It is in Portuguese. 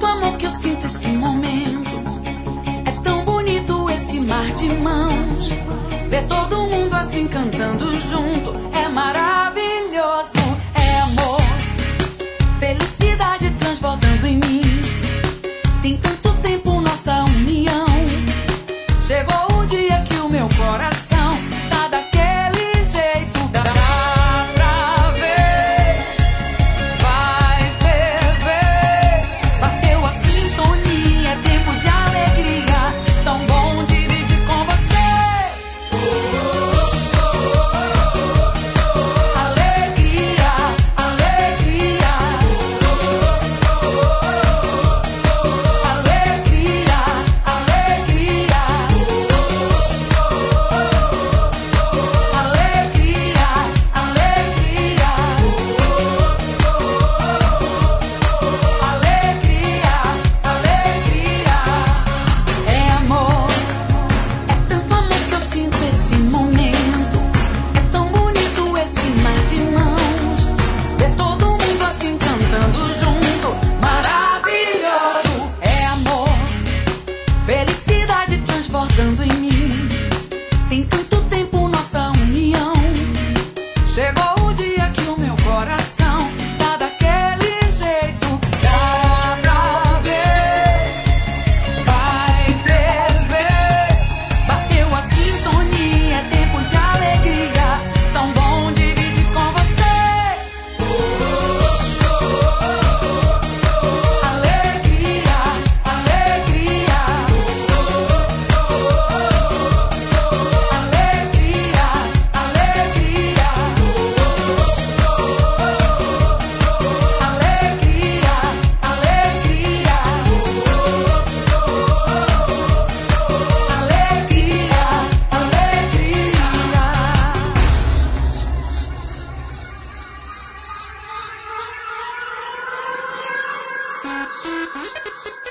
tanto amor que eu sinto esse momento. É tão bonito esse mar de mãos. Ver todo mundo assim cantando junto é maravilhoso. É amor, felicidade transbordando em mim. Tem tanto tempo nossa união. Chegou o dia que o meu coração tá daquele jeito. Dá pra ver, vai ferver. Bateu a sintonia, é tempo de alegria. Tão bom dividir com você. Alegria, alegria. Alegria, alegria. Alegria, alegria. Alegria, alegria. É amor, é tanto amor que eu sinto esse momento. É tão bonito esse mar de mãos. Ver todo mundo assim cantando junto, maravilhoso. É amor, felicidade transbordando em mim. Tem tanto tempo nossa união. Chegou o dia que o meu coração tá daquele jeito. Dá pra ver, vai ferver. Bateu a sintonia, é tempo de alegria. Tão bom dividir com você. Alegria, alegria. Alegria, alegria. Alegria, alegria. Alegria, alegria.